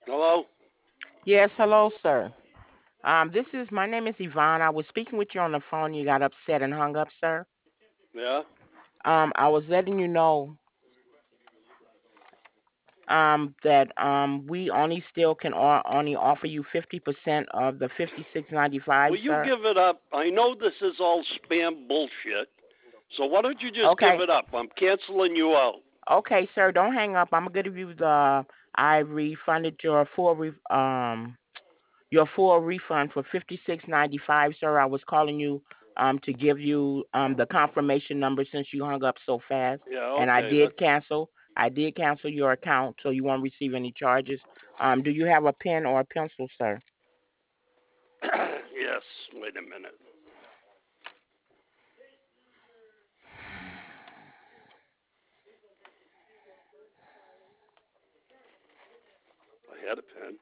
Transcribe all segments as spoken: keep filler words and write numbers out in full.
Hello? Yes, hello, sir. Um, this is my name is Yvonne. I was speaking with you on the phone. You got upset and hung up, sir. Yeah? Um, I was letting you know um that um we only still can o- only offer you fifty percent of the fifty six ninety five, Will you sir. give it up? I know this is all spam bullshit. So why don't you just give Okay, it up? I'm canceling you out. okay, sir. Don't hang up. I'm gonna give you the. I refunded your full re- um your full refund for fifty six ninety five, sir. I was calling you um to give you um the confirmation number since you hung up so fast, Yeah, and I okay. That did cancel. I did cancel your account, so you won't receive any charges. Um, do you have a pen or a pencil, sir? yes. Wait a minute. I had a pen.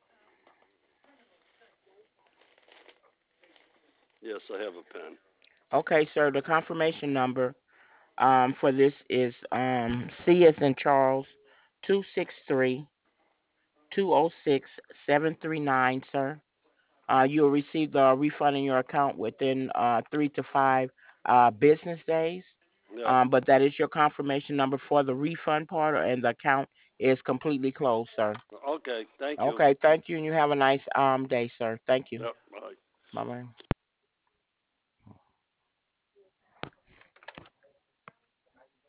Yes, I have a pen. Okay, sir. The confirmation number um for this is um C as in Charles two six three two zero six seven three nine, sir. Uh, you'll receive the refund in your account within uh, three to five uh, business days. Yeah. Um, but that is your confirmation number for the refund part, and the account is completely closed, sir. Okay. Thank you. Okay, thank you, and you have a nice um day, sir. Thank you. Yep. Bye. Bye bye.